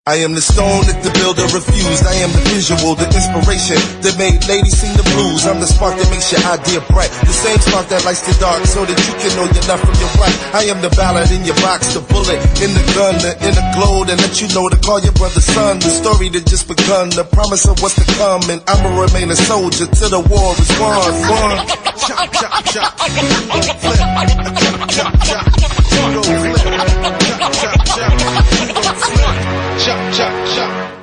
I am the stone that the builder refused. I am the visual, the inspiration that made ladies sing the blues. I'm the spark that makes your idea bright, the same spark that lights the dark so that you can know your left from your right. I am the ballad in your box, the bullet in the gun, the inner glow that let you know to call your brother son. The story that just begun, the promise of what's to come, and I'ma remain a soldier till the war is won. Chop, chop, chop.